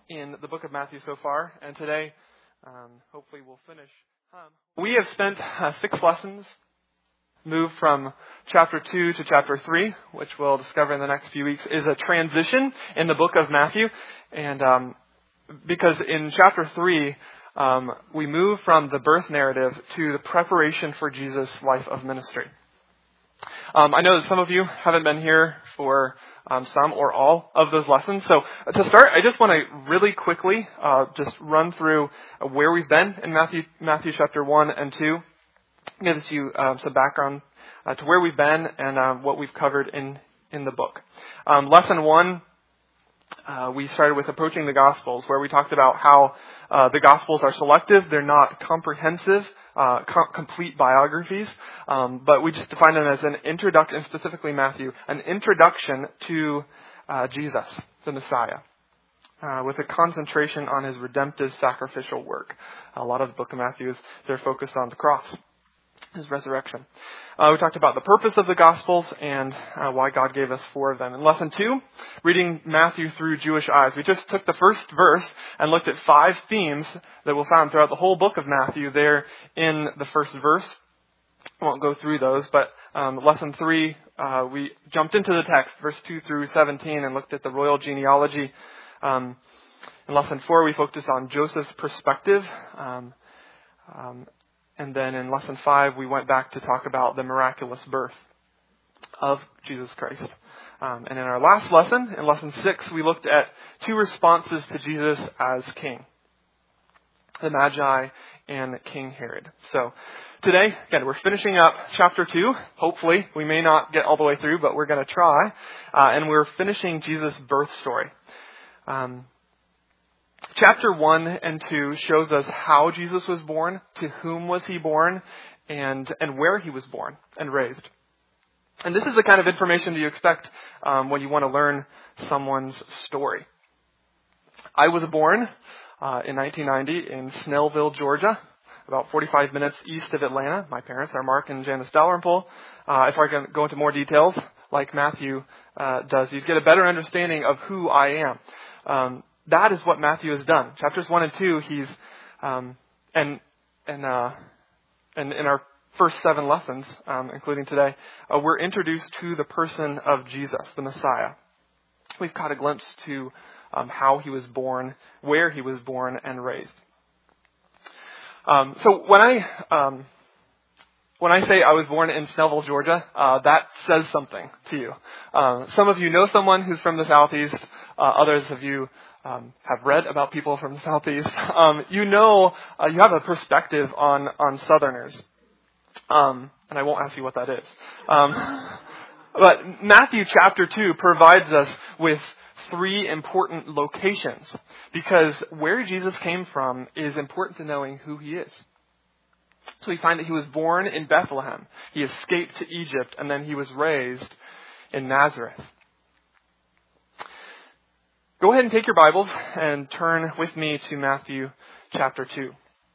in the book of Matthew so far, and today, hopefully we'll finish. We have spent 6 lessons, moved from chapter 2 to chapter 3, which we'll discover in the next few weeks, is a transition in the book of Matthew. And because in chapter 3, we move from the birth narrative to the preparation for Jesus' life of ministry. I know that some of you haven't been here for some or all of those lessons. So to start, I just want to really quickly just run through where we've been in Matthew chapter 1 and 2. Gives you some background to where we've been and what we've covered in the book. Lesson 1, we started with approaching the Gospels, where we talked about how the Gospels are selective. They're not comprehensive, complete biographies, but we just define them as an introduction, specifically Matthew, an introduction to Jesus, the Messiah, with a concentration on his redemptive sacrificial work. A lot of the book of Matthew they're focused on the cross, his resurrection. We talked about the purpose of the Gospels and why God gave us 4 of them. In lesson 2, reading Matthew through Jewish eyes. We just took the first verse and looked at 5 themes that we'll find throughout the whole book of Matthew there in the first verse. I won't go through those, but lesson 3, we jumped into the text, verse 2 through 17, and looked at the royal genealogy. In lesson 4, we focused on Joseph's perspective. And then in lesson 5, we went back to talk about the miraculous birth of Jesus Christ. And in our last lesson, in lesson 6, we looked at 2 responses to Jesus as king. The Magi and King Herod. So today, again, we're finishing up chapter 2. Hopefully, we may not get all the way through, but we're going to try. And we're finishing Jesus' birth story. Chapter 1 and 2 shows us how Jesus was born, to whom was he born, and where he was born and raised. And this is the kind of information that you expect when you want to learn someone's story. I was born in 1990 in Snellville, Georgia, about 45 minutes east of Atlanta. My parents are Mark and Janice Dalrymple. If I can go into more details, like Matthew does, you'd get a better understanding of who I am. That is what Matthew has done. Chapters 1 and 2, he's and in our first 7 lessons, including today, we're introduced to the person of Jesus, the Messiah. We've caught a glimpse to how he was born, where he was born and raised. So when I say I was born in Snellville, Georgia, that says something to you. Some of you know someone who's from the Southeast. Others of you have read about people from the Southeast. You have a perspective on Southerners. And I won't ask you what that is. But Matthew chapter 2 provides us with 3 important locations, because where Jesus came from is important to knowing who he is. So we find that he was born in Bethlehem. He escaped to Egypt, and then he was raised in Nazareth. Go ahead and take your Bibles and turn with me to Matthew chapter 2.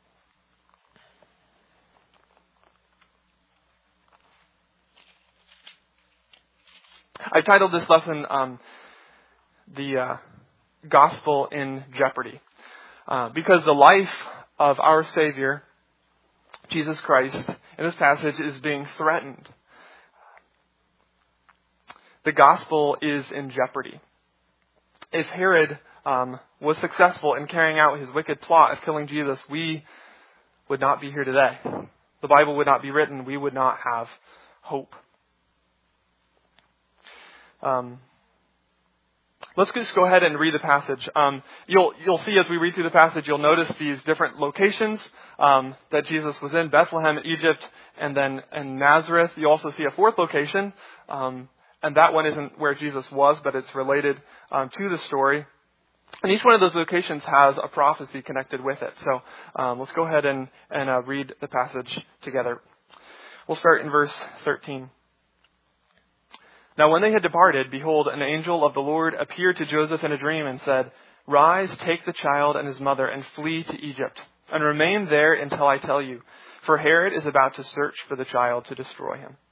I titled this lesson, The Gospel in Jeopardy, because the life of our Savior, Jesus Christ, in this passage is being threatened. The gospel is in jeopardy. If Herod was successful in carrying out his wicked plot of killing Jesus, we would not be here today. The Bible would not be written. We would not have hope. Let's just go ahead and read the passage. You'll see as we read through the passage, you'll notice these different locations that Jesus was in: Bethlehem, Egypt, and then in Nazareth. You also see a 4th location, and that one isn't where Jesus was, but it's related to the story. And each one of those locations has a prophecy connected with it. So let's go ahead and read the passage together. We'll start in verse 13. Now when they had departed, behold, an angel of the Lord appeared to Joseph in a dream and said, "Rise, take the child and his mother, and flee to Egypt, and remain there until I tell you, for Herod is about to search for the child to destroy him."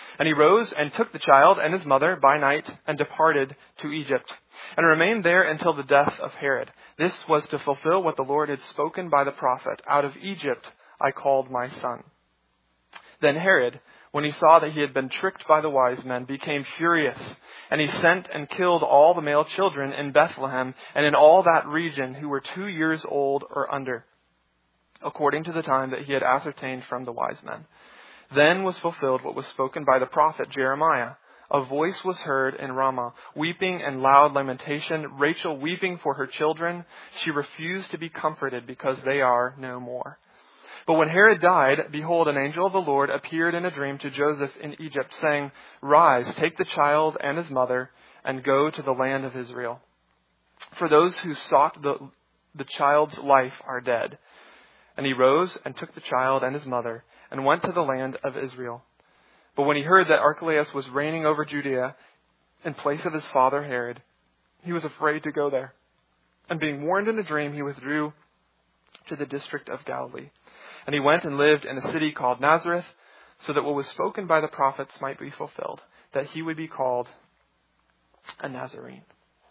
And he rose and took the child and his mother by night and departed to Egypt, and remained there until the death of Herod. This was to fulfill what the Lord had spoken by the prophet, "Out of Egypt I called my son." Then Herod, when he saw that he had been tricked by the wise men, became furious, and he sent and killed all the male children in Bethlehem and in all that region who were 2 years old or under, according to the time that he had ascertained from the wise men. Then was fulfilled what was spoken by the prophet Jeremiah. A voice was heard in Ramah, weeping and loud lamentation, Rachel weeping for her children. She refused to be comforted because they are no more. But when Herod died, behold, an angel of the Lord appeared in a dream to Joseph in Egypt, saying, "Rise, take the child and his mother, and go to the land of Israel. For those who sought the child's life are dead." And he rose and took the child and his mother, and went to the land of Israel. But when he heard that Archelaus was reigning over Judea in place of his father Herod, he was afraid to go there. And being warned in a dream, he withdrew to the district of Galilee. And he went and lived in a city called Nazareth, so that what was spoken by the prophets might be fulfilled, that he would be called a Nazarene.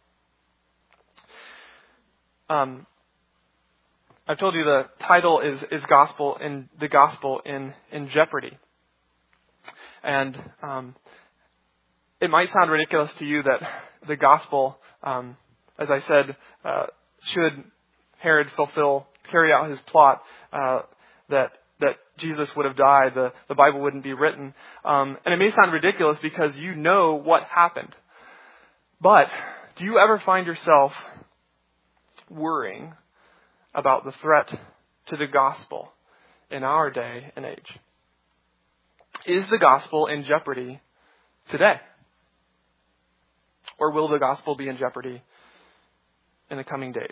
I've told you the title is the gospel in jeopardy. And it might sound ridiculous to you that the gospel, as I said, should Herod carry out his plot, that Jesus would have died, the Bible wouldn't be written. And it may sound ridiculous because you know what happened. But do you ever find yourself worrying about the threat to the gospel in our day and age? Is the gospel in jeopardy today? Or will the gospel be in jeopardy in the coming days?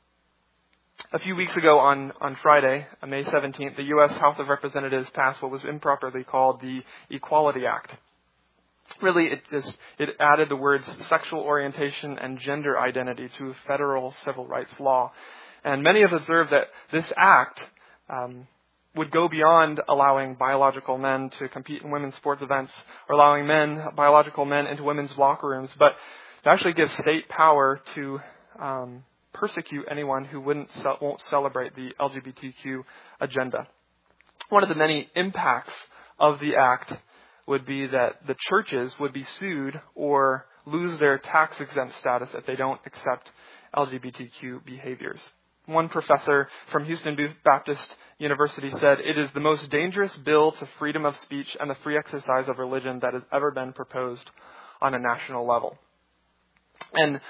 A few weeks ago on Friday, May 17th, the U.S. House of Representatives passed what was improperly called the Equality Act. Really, it added the words sexual orientation and gender identity to federal civil rights law. And many have observed that this act would go beyond allowing biological men to compete in women's sports events or allowing biological men into women's locker rooms, but to actually give state power to persecute anyone who won't celebrate the LGBTQ agenda. One of the many impacts of the act would be that the churches would be sued or lose their tax-exempt status if they don't accept LGBTQ behaviors. One professor from Houston Baptist University said, "It is the most dangerous bill to freedom of speech and the free exercise of religion that has ever been proposed on a national level." And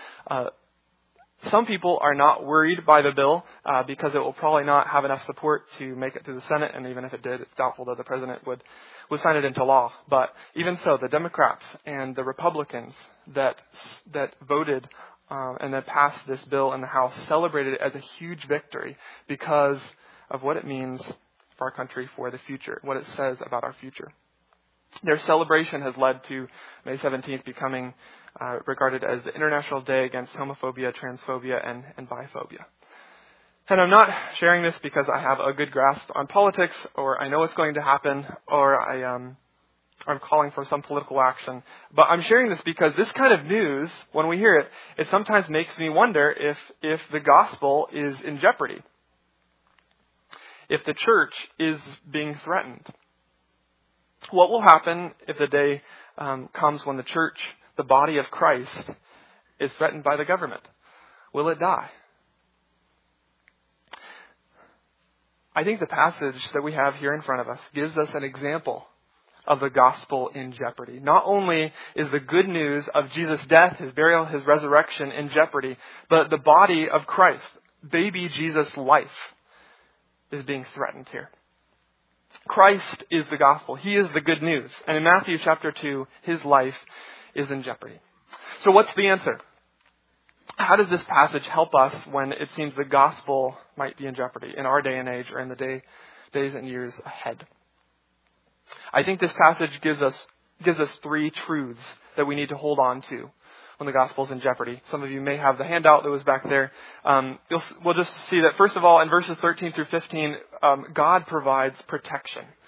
some people are not worried by the bill because it will probably not have enough support to make it through the Senate, and even if it did, it's doubtful that the president would sign it into law. But even so, the Democrats and the Republicans that voted and that passed this bill in the House celebrated it as a huge victory because of what it means for our country for the future, what it says about our future. Their celebration has led to May 17th becoming regarded as the International Day Against Homophobia, Transphobia, and Biphobia. And I'm not sharing this because I have a good grasp on politics, or I know what's going to happen, or I'm calling for some political action. But I'm sharing this because this kind of news, when we hear it, it sometimes makes me wonder if the gospel is in jeopardy, if the church is being threatened. What will happen if the day comes when the church, the body of Christ, is threatened by the government? Will it die? I think the passage that we have here in front of us gives us an example of the gospel in jeopardy. Not only is the good news of Jesus' death, his burial, his resurrection in jeopardy, but the body of Christ, baby Jesus' life, is being threatened here. Christ is the gospel. He is the good news. And in Matthew chapter 2, his life is in jeopardy. So what's the answer? How does this passage help us when it seems the gospel might be in jeopardy in our day and age or in the days and years ahead? I think this passage gives us three truths that we need to hold on to when the gospel is in jeopardy. Some of you may have the handout that was back there. We'll just see that, first of all, in verses 13 through 15, God provides protection.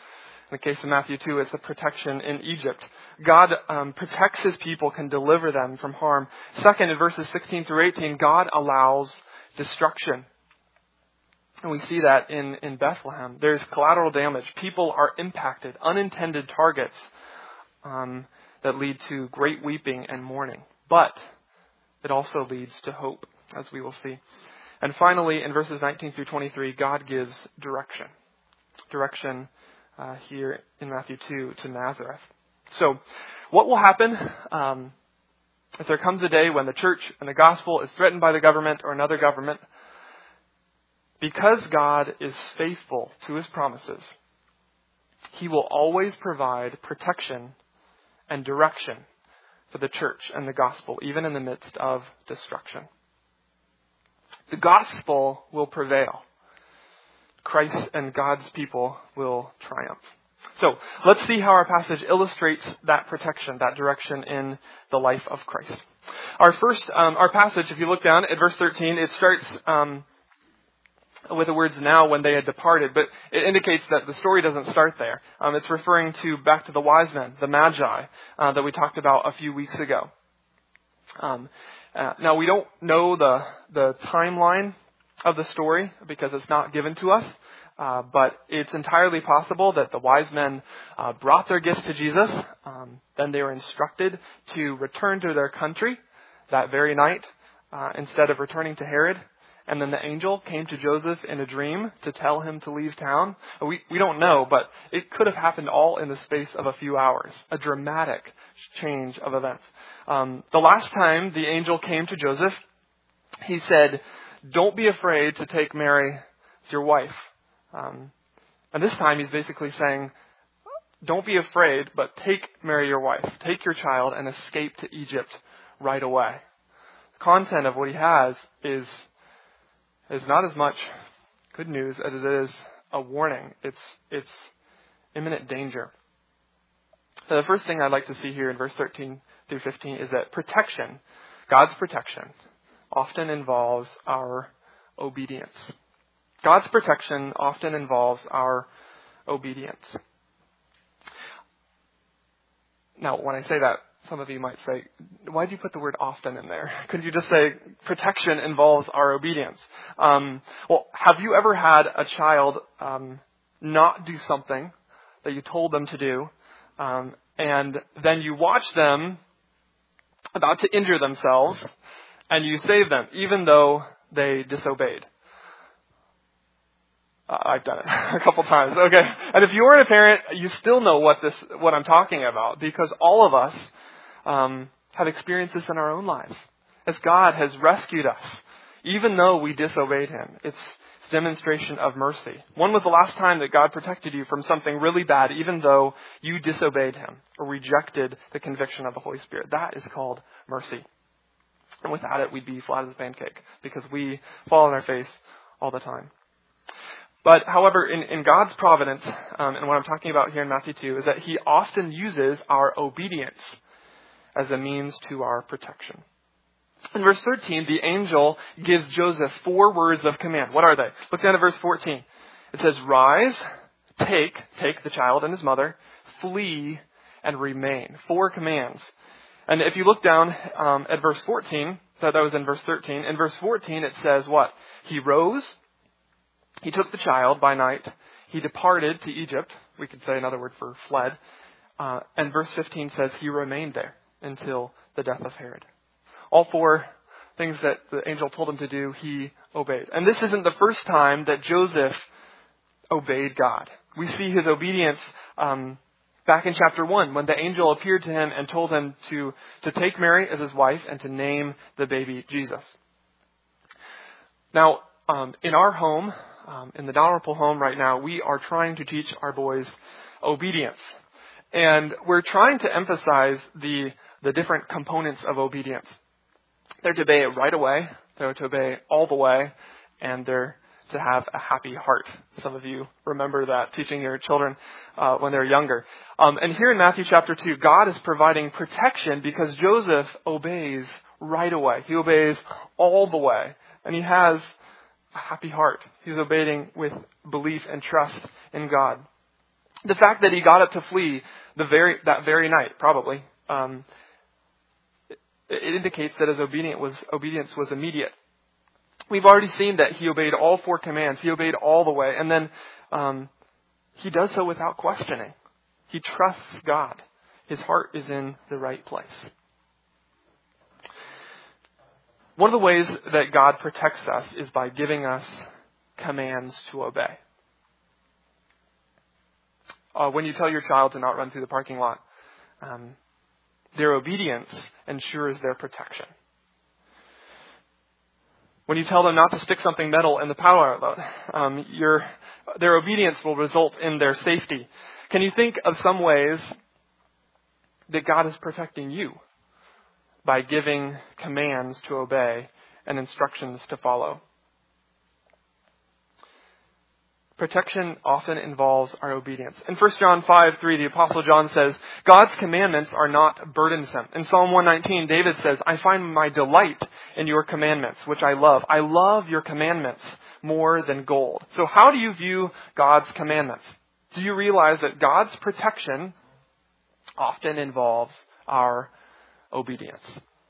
In the case of Matthew 2, it's the protection in Egypt. God protects his people, can deliver them from harm. Second, in verses 16 through 18, God allows destruction. And we see that in Bethlehem. There's collateral damage. People are impacted, unintended targets that lead to great weeping and mourning. But it also leads to hope, as we will see. And finally, in verses 19 through 23, God gives direction. Direction here in Matthew 2 to Nazareth. So, what will happen if there comes a day when the church and the gospel is threatened by the government or another government? Because God is faithful to his promises, he will always provide protection and direction for the church and the gospel, even in the midst of destruction. The gospel will prevail. Christ and God's people will triumph. So, let's see how our passage illustrates that protection, that direction in the life of Christ. Our passage, if you look down at verse 13, it starts with the words "now when they had departed," but it indicates that the story doesn't start there. It's referring back to the wise men, the Magi, that we talked about a few weeks ago. Now, we don't know the timeline of the story because it's not given to us, but it's entirely possible that the wise men brought their gifts to Jesus. Then they were instructed to return to their country that very night instead of returning to Herod. And then the angel came to Joseph in a dream to tell him to leave town. We don't know, but it could have happened all in the space of a few hours. A dramatic change of events. The last time the angel came to Joseph, he said, "Don't be afraid to take Mary as your wife." And this time he's basically saying, don't be afraid, but take Mary your wife. Take your child and escape to Egypt right away. The content of what he has is not as much good news as it is a warning. It's imminent danger. So the first thing I'd like to see here in verse 13 through 15 is that protection, God's protection, often involves our obedience. God's protection often involves our obedience. Now, when I say that, some of you might say, why did you put the word often in there? Couldn't you just say protection involves our obedience? Well, have you ever had a child not do something that you told them to do, and then you watch them about to injure themselves, and you save them, even though they disobeyed? I've done it a couple times. Okay. And if you weren't a parent, you still know what I'm talking about, because all of us have experienced this in our own lives. As God has rescued us, even though we disobeyed him. It's demonstration of mercy. When was the last time that God protected you from something really bad, even though you disobeyed him or rejected the conviction of the Holy Spirit? That is called mercy. And without it, we'd be flat as a pancake, because we fall on our face all the time. But, however, in God's providence, and what I'm talking about here in Matthew 2, is that he often uses our obedience as a means to our protection. In verse 13, the angel gives Joseph 4 words of command. What are they? Look down at verse 14. It says, rise, take the child and his mother, flee, and remain. 4 commands. And if you look down at verse 14, so that was in verse 13. In verse 14, it says what? He rose. He took the child by night. He departed to Egypt. We could say another word for fled. And verse 15 says he remained there until the death of Herod. All 4 things that the angel told him to do, he obeyed. And this isn't the first time that Joseph obeyed God. We see his obedience back in chapter 1, when the angel appeared to him and told him to take Mary as his wife and to name the baby Jesus. Now, in our home, in the Dalrymple home right now, we are trying to teach our boys obedience. And we're trying to emphasize the different components of obedience. They're to obey it right away, they're to obey all the way, and they're to have a happy heart. Some of you remember that, teaching your children when they're younger. And here in Matthew chapter 2, God is providing protection because Joseph obeys right away. He obeys all the way. And he has a happy heart. He's obeying with belief and trust in God. The fact that he got up to flee that very night, probably, it indicates that his obedience was immediate. We've already seen that he obeyed all 4 commands. He obeyed all the way. And then he does so without questioning. He trusts God. His heart is in the right place. One of the ways that God protects us is by giving us commands to obey. When you tell your child to not run through the parking lot, their obedience ensures their protection. When you tell them not to stick something metal in the power outlet, their obedience will result in their safety. Can you think of some ways that God is protecting you by giving commands to obey and instructions to follow? Protection often involves our obedience. In 1 John 5:3, the Apostle John says, God's commandments are not burdensome. In Psalm 119, David says, I find my delight in your commandments, which I love. I love your commandments more than gold. So how do you view God's commandments? Do you realize that God's protection often involves our obedience?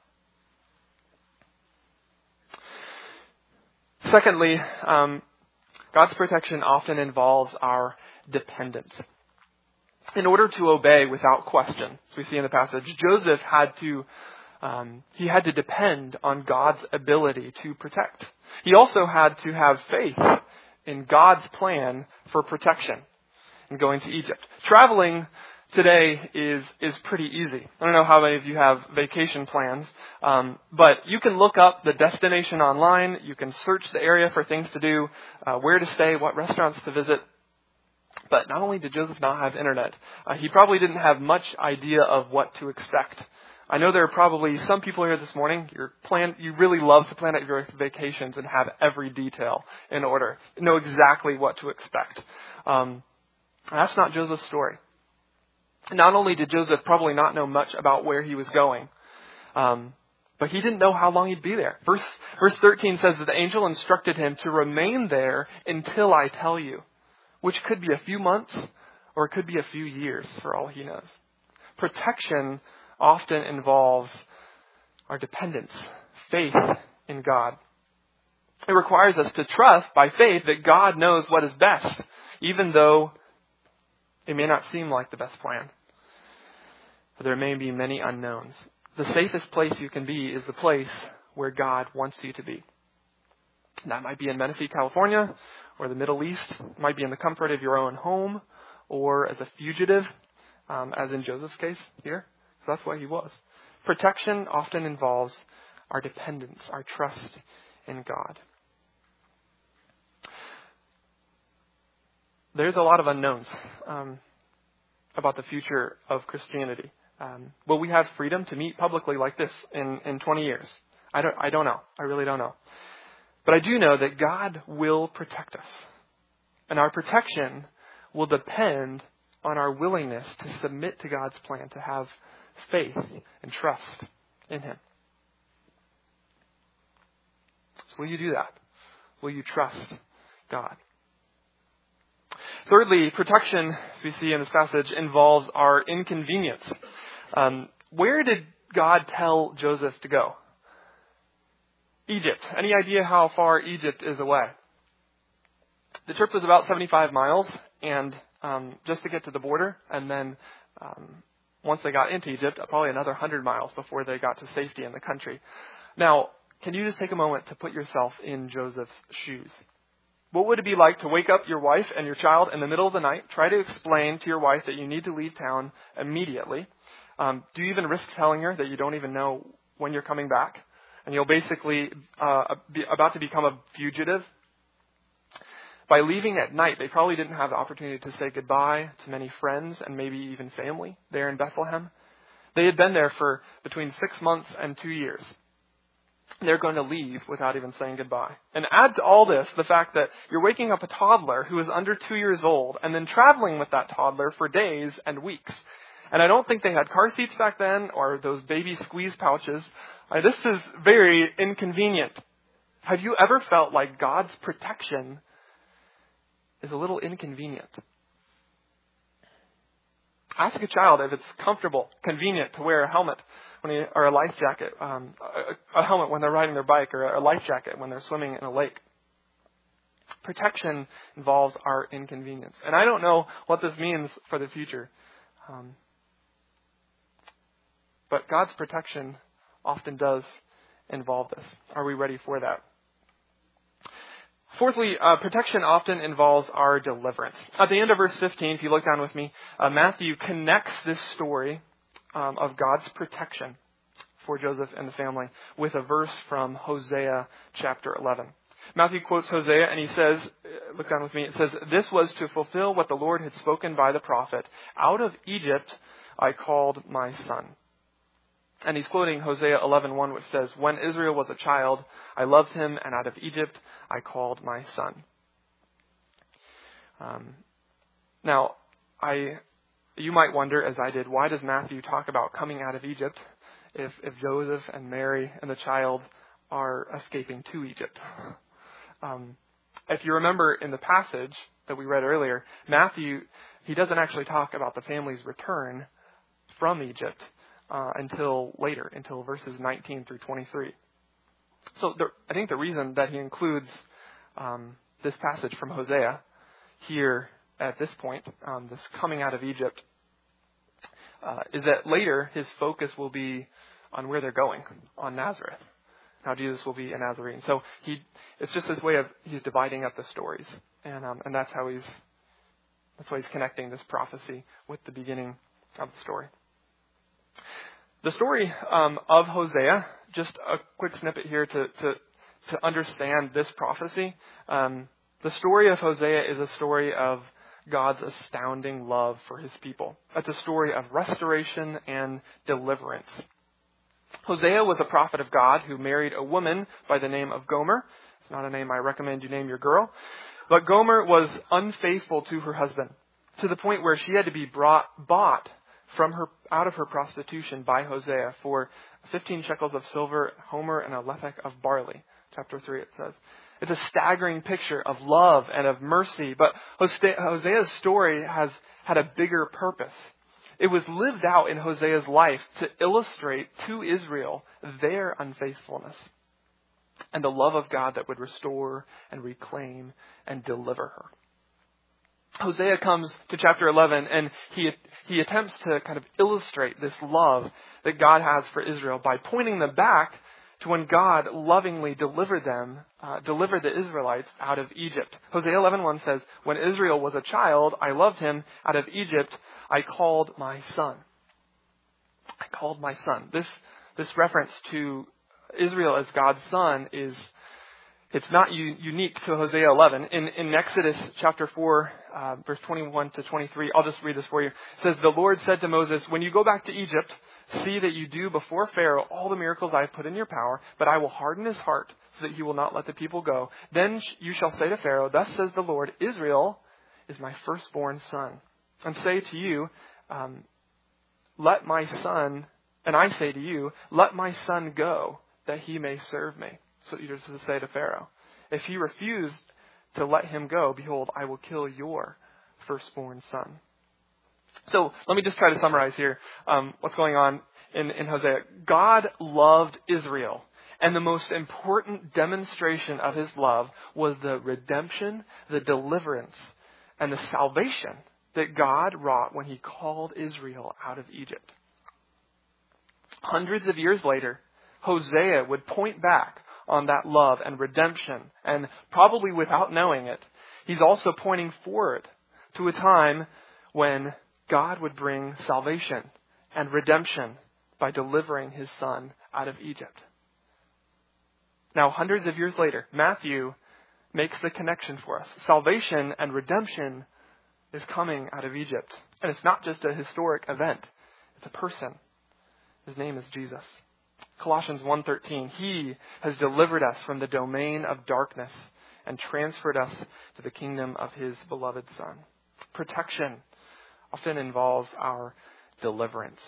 Secondly, God's protection often involves our dependence. In order to obey without question, as we see in the passage, Joseph had to depend on God's ability to protect. He also had to have faith in God's plan for protection in going to Egypt. Traveling today is pretty easy. I don't know how many of you have vacation plans, but you can look up the destination online. You can search the area for things to do, where to stay, what restaurants to visit. But not only did Joseph not have internet, he probably didn't have much idea of what to expect. I know there are probably some people here this morning, you really love to plan out your vacations and have every detail in order, know exactly what to expect. That's not Joseph's story. Not only did Joseph probably not know much about where he was going, but he didn't know how long he'd be there. Verse 13 says that the angel instructed him to remain there until I tell you, which could be a few months or it could be a few years for all he knows. Protection often involves our dependence, faith in God. It requires us to trust by faith that God knows what is best, even though it may not seem like the best plan. There may be many unknowns. The safest place you can be is the place where God wants you to be. That might be in Menifee, California, or the Middle East. It might be in the comfort of your own home, or as a fugitive, as in Joseph's case here. So that's why he was. Protection often involves our dependence, our trust in God. There's a lot of unknowns about the future of Christianity. Will we have freedom to meet publicly like this in 20 years? I don't know. I really don't know. But I do know that God will protect us. And our protection will depend on our willingness to submit to God's plan, to have faith and trust in Him. So will you do that? Will you trust God? Thirdly, protection, as we see in this passage, involves our inconvenience. Where did God tell Joseph to go? Egypt. Any idea how far Egypt is away? The trip was about 75 miles, and just to get to the border, and then once they got into Egypt, probably another 100 miles before they got to safety in the country. Now, can you just take a moment to put yourself in Joseph's shoes? What would it be like to wake up your wife and your child in the middle of the night, try to explain to your wife that you need to leave town immediately? Do you even risk telling her that you don't even know when you're coming back? And you'll basically be about to become a fugitive? By leaving at night, they probably didn't have the opportunity to say goodbye to many friends and maybe even family there in Bethlehem. They had been there for between 6 months and 2 years. They're going to leave without even saying goodbye. And add to all this the fact that you're waking up a toddler who is under 2 years old and then traveling with that toddler for days and weeks. And I don't think they had car seats back then or those baby squeeze pouches. This is very inconvenient. Have you ever felt like God's protection is a little inconvenient? Ask a child if it's comfortable, convenient to wear a helmet or a life jacket, a helmet when they're riding their bike, or a life jacket when they're swimming in a lake. Protection involves our inconvenience. And I don't know what this means for the future. But God's protection often does involve this. Are we ready for that? Fourthly, protection often involves our deliverance. At the end of verse 15, if you look down with me, Matthew connects this story of God's protection for Joseph and the family with a verse from Hosea chapter 11. Matthew quotes Hosea and he says, look down with me, it says, "This was to fulfill what the Lord had spoken by the prophet. Out of Egypt I called my son." And he's quoting Hosea 11:1, which says, "When Israel was a child, I loved him, and out of Egypt I called my son." Now, you might wonder, as I did, why does Matthew talk about coming out of Egypt if Joseph and Mary and the child are escaping to Egypt? If you remember in the passage that we read earlier, Matthew, he doesn't actually talk about the family's return from Egypt until later, until verses 19 through 23. So I think the reason that he includes this passage from Hosea here at this point, this coming out of Egypt, is that later his focus will be on where they're going, on Nazareth. How Jesus will be a Nazarene. So it's just this way of he's dividing up the stories, and that's how he's connecting this prophecy with the beginning of the story. The story of Hosea, just a quick snippet here to understand this prophecy. The story of Hosea is a story of God's astounding love for his people. It's a story of restoration and deliverance. Hosea was a prophet of God who married a woman by the name of Gomer. It's not a name I recommend you name your girl. But Gomer was unfaithful to her husband to the point where she had to be bought from her out of her prostitution by Hosea for 15 shekels of silver, homer, and a lethek of barley. Chapter 3 it says. It's a staggering picture of love and of mercy. But Hosea's story has had a bigger purpose. It was lived out in Hosea's life to illustrate to Israel their unfaithfulness and the love of God that would restore and reclaim and deliver her. Hosea comes to chapter 11 and he attempts to kind of illustrate this love that God has for Israel by pointing them back to when God lovingly delivered the Israelites out of Egypt. Hosea 11:1 says, "When Israel was a child, I loved him. Out of Egypt, I called my son." I called my son. This reference to Israel as God's son it's not unique to Hosea 11. In Exodus chapter 4, verse 21 to 23, I'll just read this for you. It says, "The Lord said to Moses, when you go back to Egypt, see that you do before Pharaoh all the miracles I have put in your power, but I will harden his heart so that he will not let the people go. Then you shall say to Pharaoh, thus says the Lord, Israel is my firstborn son. And say to you, let my son, and I say to you, let my son go that he may serve me." So you're to say to Pharaoh, if he refused to let him go, behold, I will kill your firstborn son. So let me just try to summarize here what's going on in Hosea. God loved Israel, and the most important demonstration of his love was the redemption, the deliverance, and the salvation that God wrought when he called Israel out of Egypt. Hundreds of years later, Hosea would point back on that love and redemption, and probably without knowing it, he's also pointing forward to a time when God would bring salvation and redemption by delivering his son out of Egypt. Now, hundreds of years later, Matthew makes the connection for us. Salvation and redemption is coming out of Egypt. And it's not just a historic event. It's a person. His name is Jesus. Colossians 1:13, he has delivered us from the domain of darkness and transferred us to the kingdom of his beloved Son. Protection often involves our deliverance.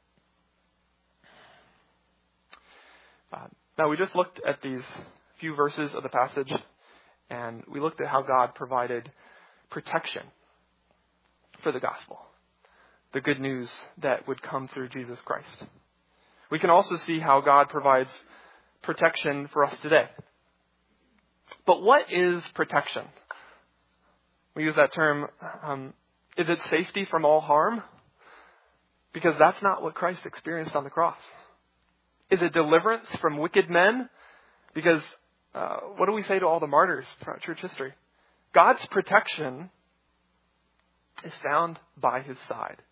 Now, we just looked at these few verses of the passage, and we looked at how God provided protection for the gospel. the good news that would come through Jesus Christ. We can also see how God provides protection for us today. But what is protection? We use that term, is it safety from all harm? Because that's not what Christ experienced on the cross. Is it deliverance from wicked men? Because what do we say to all the martyrs throughout church history? God's protection is found by his side.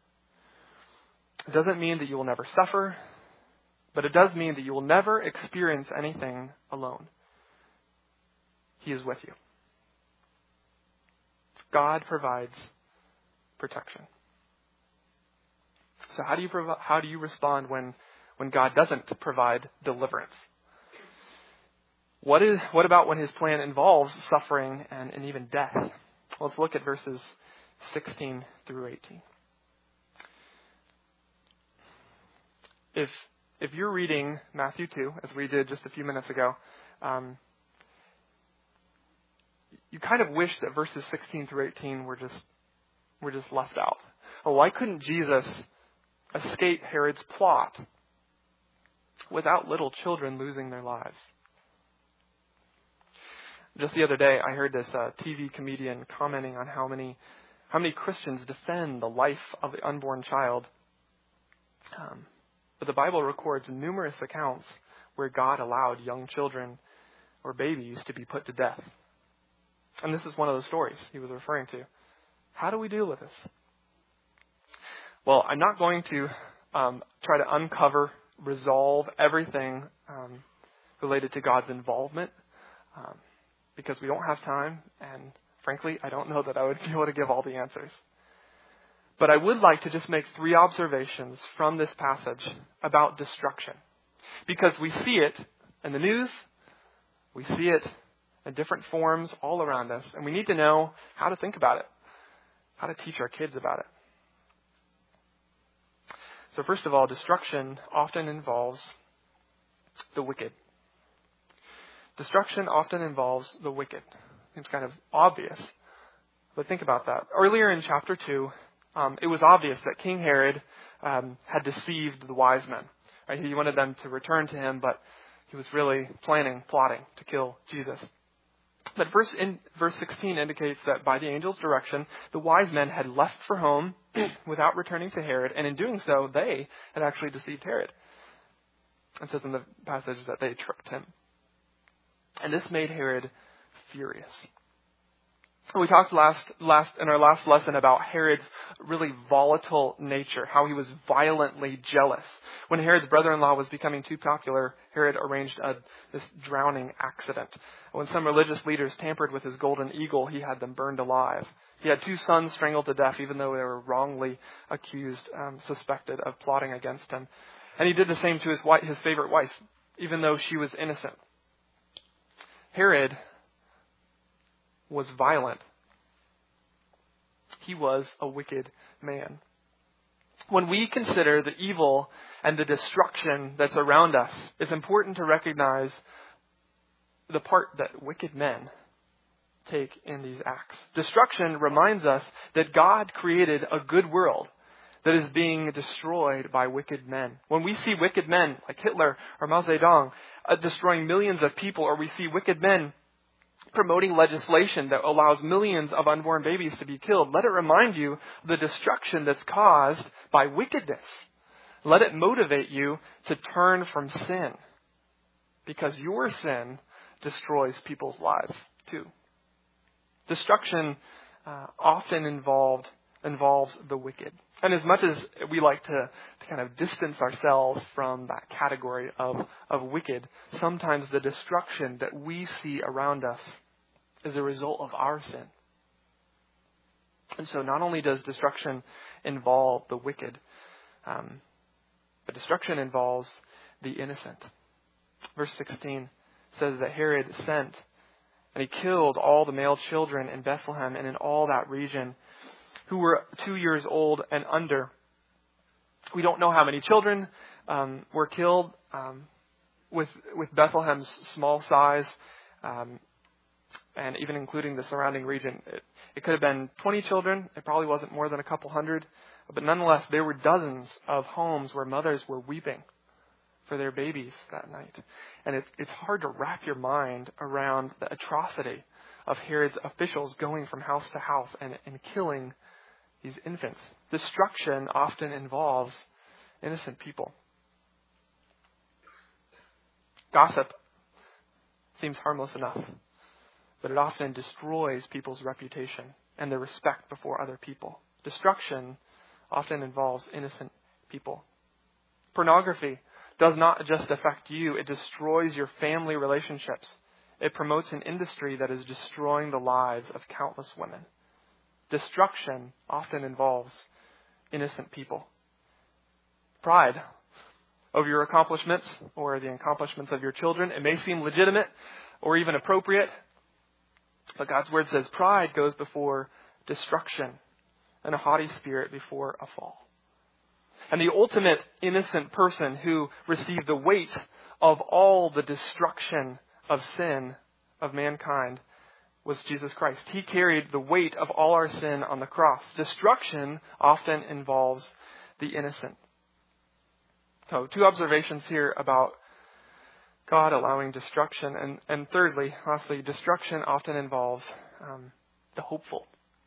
It doesn't mean that you will never suffer, but it does mean that you will never experience anything alone. He is with you. God provides protection. So how do you respond when God doesn't provide deliverance? What about when his plan involves suffering and even death? Let's look at verses 16 through 18. If you're reading Matthew 2, as we did just a few minutes ago, you kind of wish that verses 16 through 18 were just left out. Well, why couldn't Jesus escape Herod's plot without little children losing their lives? Just the other day, I heard this TV comedian commenting on how many Christians defend the life of the unborn child. But the Bible records numerous accounts where God allowed young children or babies to be put to death. And this is one of the stories he was referring to. How do we deal with this? Well, I'm not going to try to resolve everything related to God's involvement because we don't have time, and frankly, I don't know that I would be able to give all the answers. But I would like to just make 3 observations from this passage about destruction. Because we see it in the news, we see it in different forms all around us, and we need to know how to think about it, how to teach our kids about it. So first of all, destruction often involves the wicked. Destruction often involves the wicked. Seems kind of obvious, but think about that. Earlier in chapter 2, it was obvious that King Herod had deceived the wise men. Right? He wanted them to return to him, but he was really plotting to kill Jesus. But verse 16 indicates that by the angel's direction, the wise men had left for home without returning to Herod, and in doing so, they had actually deceived Herod. It says in the passage that they tricked him. And this made Herod furious. We talked in our last lesson about Herod's really volatile nature, how he was violently jealous. When Herod's brother-in-law was becoming too popular, Herod arranged this drowning accident. When some religious leaders tampered with his golden eagle, he had them burned alive. He had 2 sons strangled to death, even though they were wrongly suspected of plotting against him. And he did the same to his favorite wife, even though she was innocent. Herod was violent. He was a wicked man. When we consider the evil and the destruction that's around us, it's important to recognize the part that wicked men take in these acts. Destruction reminds us that God created a good world that is being destroyed by wicked men. When we see wicked men like Hitler or Mao Zedong destroying millions of people, or we see wicked men promoting legislation that allows millions of unborn babies to be killed, let it remind you of the destruction that's caused by wickedness. Let it motivate you to turn from sin, because your sin destroys people's lives too. Destruction often involves the wicked. And as much as we like to kind of distance ourselves from that category of wicked, sometimes the destruction that we see around us is a result of our sin. And so not only does destruction involve the wicked, but destruction involves the innocent. Verse 16 says that Herod sent and he killed all the male children in Bethlehem and in all that region who were 2 years old and under. We don't know how many children were killed with Bethlehem's small size. and even including the surrounding region. It could have been 20 children. It probably wasn't more than a couple hundred. But nonetheless, there were dozens of homes where mothers were weeping for their babies that night. And it's hard to wrap your mind around the atrocity of Herod's officials going from house to house and killing these infants. Destruction often involves innocent people. Gossip seems harmless enough, but it often destroys people's reputation and their respect before other people. Destruction often involves innocent people. Pornography does not just affect you, it destroys your family relationships. It promotes an industry that is destroying the lives of countless women. Destruction often involves innocent people. Pride over your accomplishments or the accomplishments of your children. It may seem legitimate or even appropriate, but God's word says pride goes before destruction and a haughty spirit before a fall. And the ultimate innocent person who received the weight of all the destruction of sin of mankind was Jesus Christ. He carried the weight of all our sin on the cross. Destruction often involves the innocent. So, two observations here about God allowing destruction. And lastly, destruction often involves the hopeful.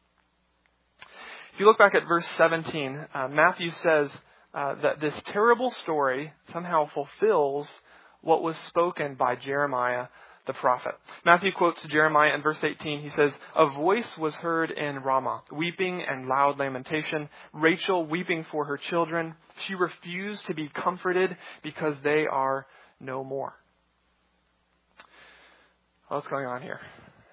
If you look back at verse 17, Matthew says that this terrible story somehow fulfills what was spoken by Jeremiah the prophet. Matthew quotes Jeremiah in verse 18. He says, "A voice was heard in Ramah, weeping and loud lamentation, Rachel weeping for her children. She refused to be comforted because they are no more." What's going on here?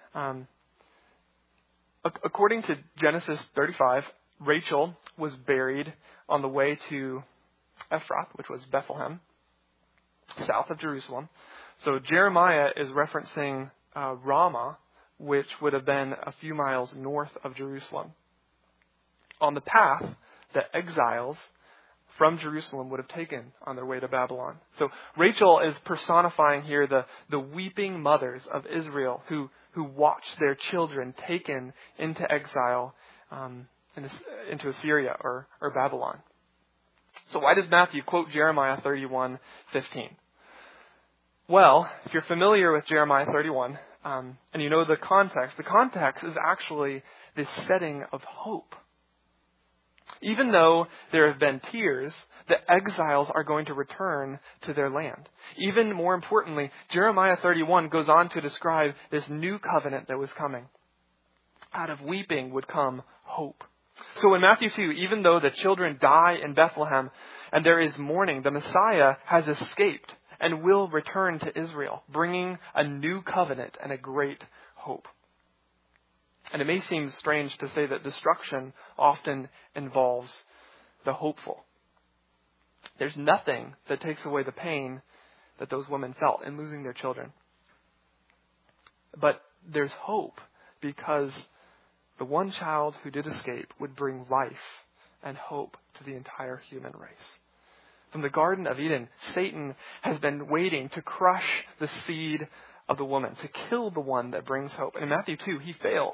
According to Genesis 35, Rachel was buried on the way to Ephrath, which was Bethlehem, south of Jerusalem. So Jeremiah is referencing Ramah, which would have been a few miles north of Jerusalem. On the path that exiles from Jerusalem would have taken on their way to Babylon. So Rachel is personifying here the weeping mothers of Israel who watched their children taken into exile into Assyria or Babylon. So why does Matthew quote Jeremiah 31:15? Well, if you're familiar with Jeremiah 31 and you know the context is actually this setting of hope. Even though there have been tears, the exiles are going to return to their land. Even more importantly, Jeremiah 31 goes on to describe this new covenant that was coming. Out of weeping would come hope. So in Matthew 2, even though the children die in Bethlehem and there is mourning, the Messiah has escaped and will return to Israel, bringing a new covenant and a great hope. And it may seem strange to say that destruction often involves the hopeful. There's nothing that takes away the pain that those women felt in losing their children. But there's hope because the one child who did escape would bring life and hope to the entire human race. From the Garden of Eden, Satan has been waiting to crush the seed of the woman, to kill the one that brings hope. And in Matthew 2, he failed.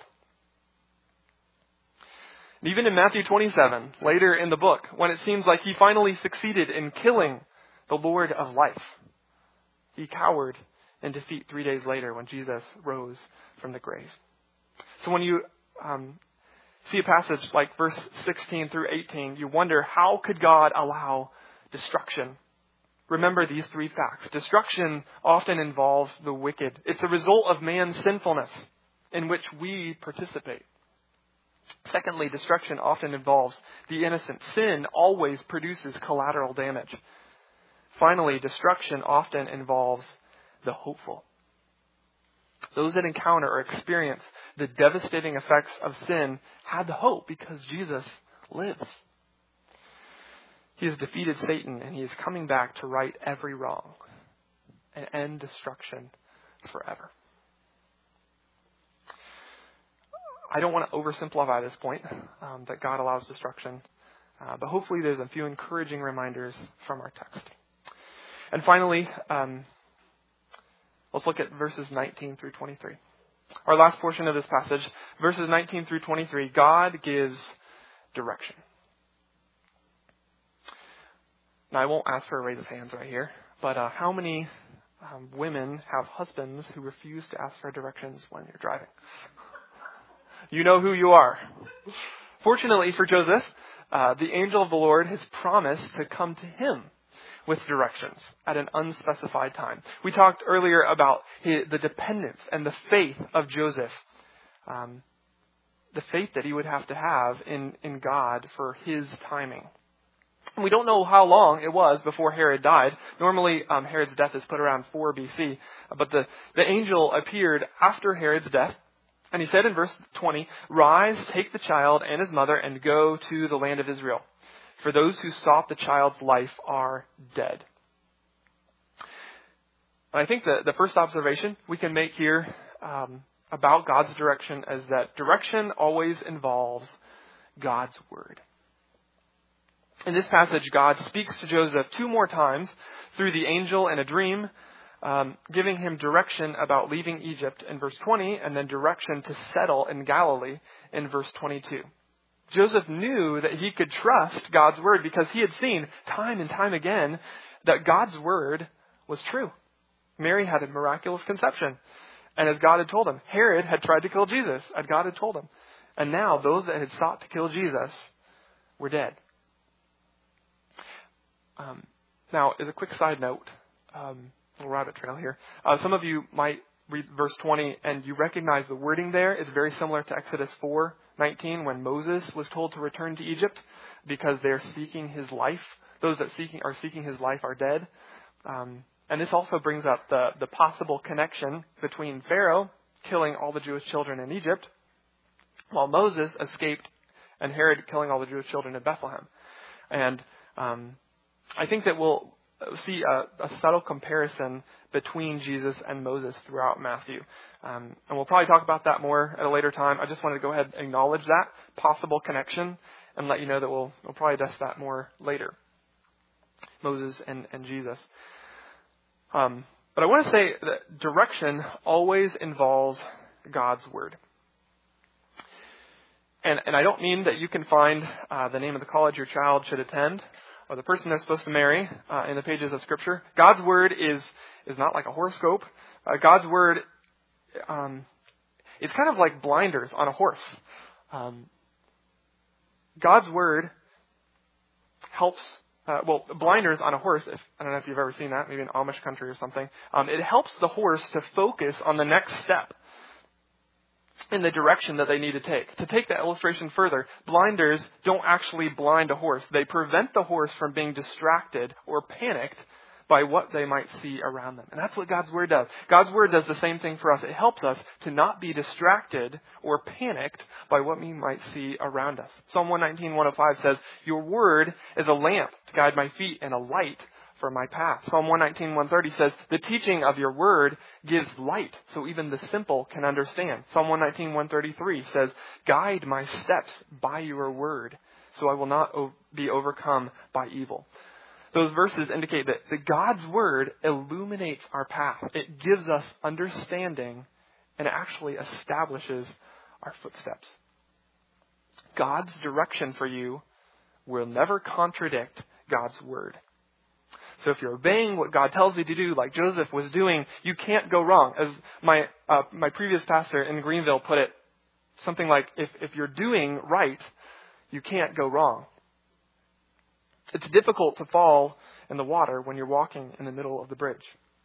And even in Matthew 27, later in the book, when it seems like he finally succeeded in killing the Lord of life, he cowered in defeat 3 days later when Jesus rose from the grave. So when you see a passage like verse 16 through 18, you wonder, how could God allow destruction? Remember these three facts. Destruction often involves the wicked. It's a result of man's sinfulness in which we participate. Secondly, destruction often involves the innocent. Sin always produces collateral damage. Finally, destruction often involves the hopeful. Those that encounter or experience the devastating effects of sin had the hope because Jesus lives. He has defeated Satan and he is coming back to right every wrong and end destruction forever. I don't want to oversimplify this point, that God allows destruction, but hopefully there's a few encouraging reminders from our text. And finally, let's look at verses 19 through 23. our last portion of this passage, verses 19 through 23, God gives direction. Now, I won't ask for a raise of hands right here, but how many women have husbands who refuse to ask for directions when you're driving? You know who you are. Fortunately for Joseph, the angel of the Lord has promised to come to him with directions at an unspecified time. We talked earlier about the dependence and the faith of Joseph, the faith that he would have to have in God for his timing. We don't know how long it was before Herod died. Normally, Herod's death is put around 4 BC, but the angel appeared after Herod's death, and he said in verse 20, "Rise, take the child and his mother, and go to the land of Israel. For those who sought the child's life are dead." And I think the first observation we can make here about God's direction is that direction always involves God's word. In this passage, God speaks to Joseph 2 more times through the angel in a dream, giving him direction about leaving Egypt in verse 20, and then direction to settle in Galilee in verse 22. Joseph knew that he could trust God's word because he had seen time and time again that God's word was true. Mary had a miraculous conception. And as God had told him, Herod had tried to kill Jesus, as God had told him. And now those that had sought to kill Jesus were dead. Now, as a quick side note, a little rabbit trail here. Some of you might read verse 20 and you recognize the wording there is very similar to Exodus 4:19 when Moses was told to return to Egypt because they're seeking his life. Those that are seeking his life are dead. And this also brings up the possible connection between Pharaoh killing all the Jewish children in Egypt while Moses escaped and Herod killing all the Jewish children in Bethlehem. And I think that we'll see a subtle comparison between Jesus and Moses throughout Matthew. And we'll probably talk about that more at a later time. I just wanted to go ahead and acknowledge that possible connection and let you know that we'll probably address that more later. Moses and Jesus. But I want to say that direction always involves God's word. And I don't mean that you can find the name of the college your child should attend or the person they're supposed to marry in the pages of Scripture. God's word is not like a horoscope. God's word is kind of like blinders on a horse. God's word helps. Blinders on a horse, I don't know if you've ever seen that, maybe in Amish country or something. It helps the horse to focus on the next step in the direction that they need to take. To take that illustration further, blinders don't actually blind a horse. They prevent the horse from being distracted or panicked by what they might see around them. And that's what God's word does. God's word does the same thing for us. It helps us to not be distracted or panicked by what we might see around us. Psalm 119:105 says, "Your word is a lamp to guide my feet and a light for my path." Psalm 119:130 says, "The teaching of your word gives light, so even the simple can understand." Psalm 119:133 says, "Guide my steps by your word, so I will not be overcome by evil." Those verses indicate that God's word illuminates our path. It gives us understanding and it actually establishes our footsteps. God's direction for you will never contradict God's word. So if you're obeying what God tells you to do, like Joseph was doing, you can't go wrong. As my previous pastor in Greenville put it, something like, if you're doing right, you can't go wrong. It's difficult to fall in the water when you're walking in the middle of the bridge.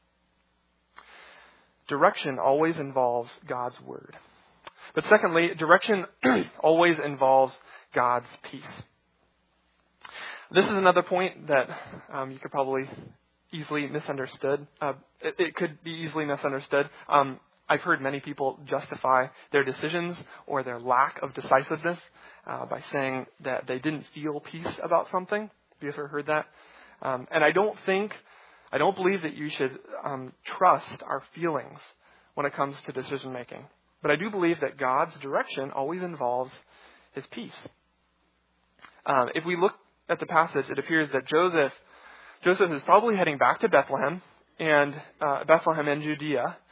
Direction always involves God's word. But secondly, direction always involves God's peace. This is another point that you could probably easily misunderstood. It could be easily misunderstood. I've heard many people justify their decisions or their lack of decisiveness by saying that they didn't feel peace about something. Have you ever heard that? And I don't believe that you should trust our feelings when it comes to decision making. But I do believe that God's direction always involves his peace. If we look at the passage, it appears that Joseph is probably heading back to Bethlehem in Judea.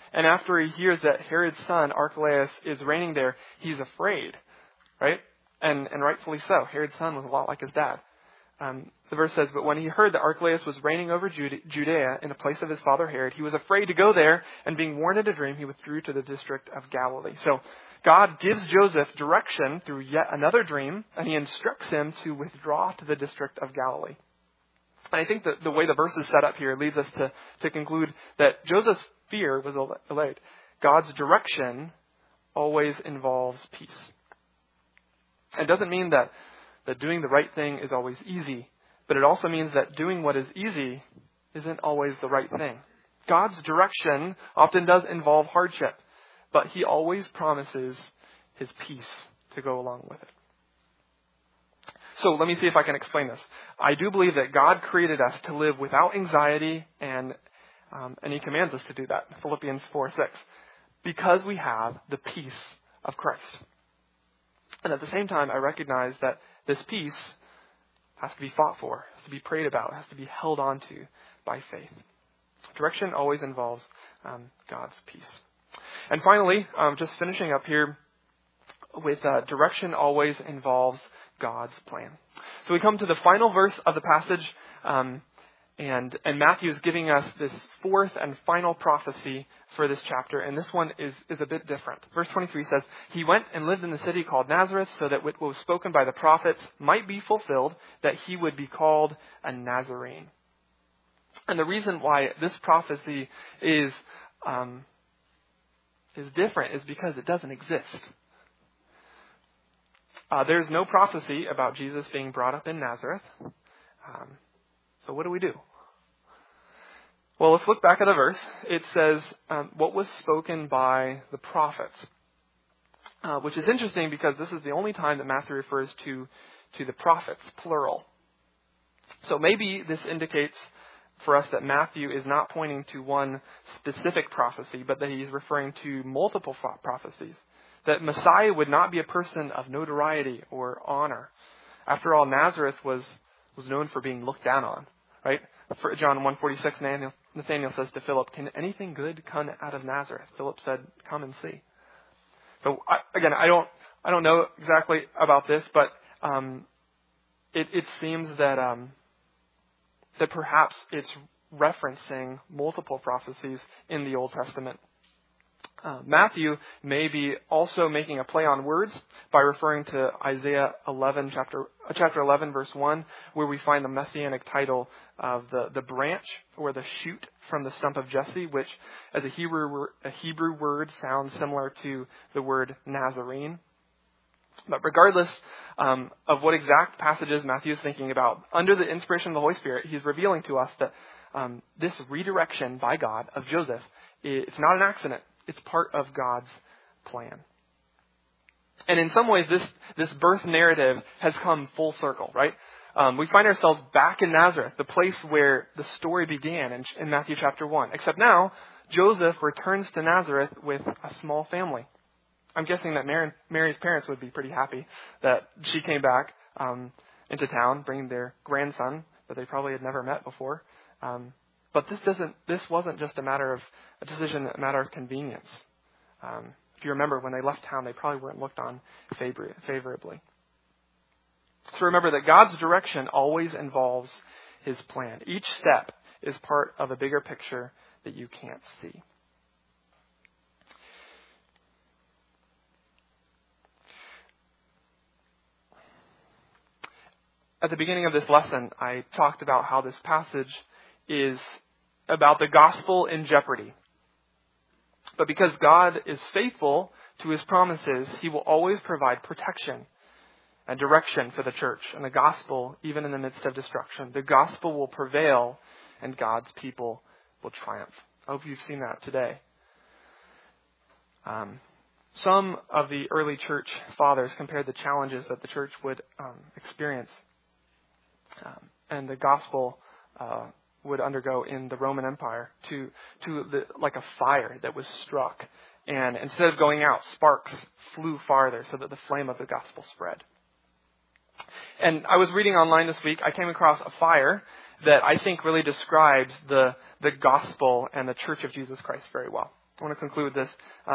And after he hears that Herod's son, Archelaus, is reigning there, he's afraid, right? And rightfully so. Herod's son was a lot like his dad. The verse says, but when he heard that Archelaus was reigning over Judea in the place of his father Herod, he was afraid to go there, and being warned in a dream, he withdrew to the district of Galilee. So God gives Joseph direction through yet another dream, and he instructs him to withdraw to the district of Galilee. And I think that the way the verse is set up here leads us to conclude that Joseph's fear was allayed. God's direction always involves peace. It doesn't mean that doing the right thing is always easy, but it also means that doing what is easy isn't always the right thing. God's direction often does involve hardship, but he always promises his peace to go along with it. So let me see if I can explain this. I do believe that God created us to live without anxiety, and he commands us to do that. Philippians 4:6. Because we have the peace of Christ. And at the same time, I recognize that this peace has to be fought for, has to be prayed about, has to be held on to by faith. Direction always involves God's peace. And finally, just finishing up here with direction always involves God's plan. So we come to the final verse of the passage, and Matthew is giving us this fourth and final prophecy for this chapter, and this one is a bit different. Verse 23 says, he went and lived in the city called Nazareth, so that what was spoken by the prophets might be fulfilled, that he would be called a Nazarene. And the reason why this prophecy is different is because it doesn't exist. There's no prophecy about Jesus being brought up in Nazareth. So what do we do? Well, let's look back at the verse. It says what was spoken by the prophets, which is interesting because this is the only time that Matthew refers to the prophets, plural. So maybe this indicates for us that Matthew is not pointing to one specific prophecy, but that he's referring to multiple prophecies. That Messiah would not be a person of notoriety or honor. After all, Nazareth was known for being looked down on, right? For John 1:46, Nathanael says to Philip, "Can anything good come out of Nazareth?" Philip said, "Come and see." So I don't know exactly about this, but it seems that perhaps it's referencing multiple prophecies in the Old Testament. Matthew may be also making a play on words by referring to Isaiah 11, chapter 11, verse 1, where we find the messianic title of the branch or the shoot from the stump of Jesse, which as a Hebrew word sounds similar to the word Nazarene. But regardless of what exact passages Matthew is thinking about, under the inspiration of the Holy Spirit, he's revealing to us that this redirection by God of Joseph, it's not an accident. It's part of God's plan. And in some ways, this birth narrative has come full circle, right? We find ourselves back in Nazareth, the place where the story began in Matthew chapter 1. Except now, Joseph returns to Nazareth with a small family. I'm guessing that Mary's parents would be pretty happy that she came back into town, bringing their grandson that they probably had never met before. But this wasn't just a matter of convenience. If you remember, when they left town, they probably weren't looked on favorably. So remember that God's direction always involves his plan. Each step is part of a bigger picture that you can't see. At the beginning of this lesson, I talked about how this passage is about the gospel in jeopardy. But because God is faithful to his promises, he will always provide protection and direction for the church and the gospel, even in the midst of destruction. The gospel will prevail and God's people will triumph. I hope you've seen that today. Some of the early church fathers compared the challenges that the church would experience and the gospel would undergo in the Roman Empire to like a fire that was struck. And instead of going out, sparks flew farther so that the flame of the gospel spread. And I was reading online this week, I came across a fire that I think really describes the gospel and the Church of Jesus Christ very well. I want to conclude with this.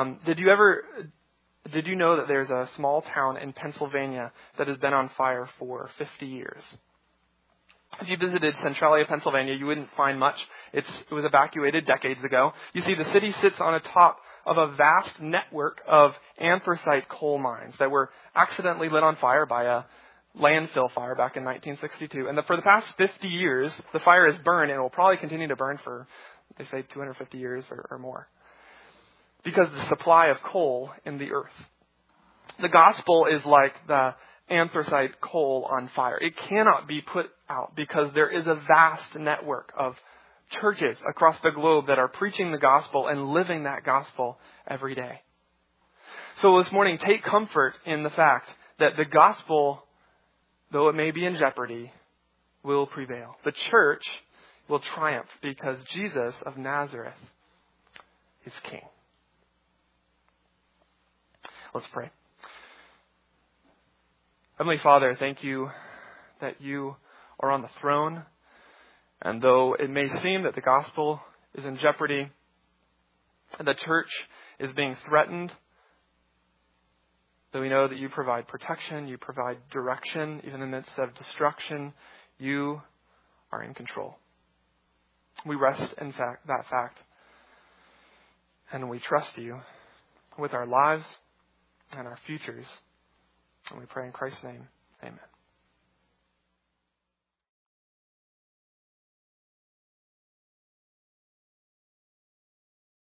Did you know that there's a small town in Pennsylvania that has been on fire for 50 years? If you visited Centralia, Pennsylvania, you wouldn't find much. It was evacuated decades ago. You see, the city sits on a top of a vast network of anthracite coal mines that were accidentally lit on fire by a landfill fire back in 1962. And for the past 50 years, the fire has burned and will probably continue to burn for, they say, 250 years or more, because of the supply of coal in the earth. The gospel is like the anthracite coal on fire. It cannot be put out because there is a vast network of churches across the globe that are preaching the gospel and living that gospel every day. So this morning, take comfort in the fact that the gospel, though it may be in jeopardy, will prevail. The church will triumph because Jesus of Nazareth is King. Let's pray. Heavenly Father, thank you that you are on the throne. And though it may seem that the gospel is in jeopardy, and the church is being threatened, though we know that you provide protection, you provide direction, even in the midst of destruction, you are in control. We rest in that fact. And we trust you with our lives and our futures. And we pray in Christ's name. Amen.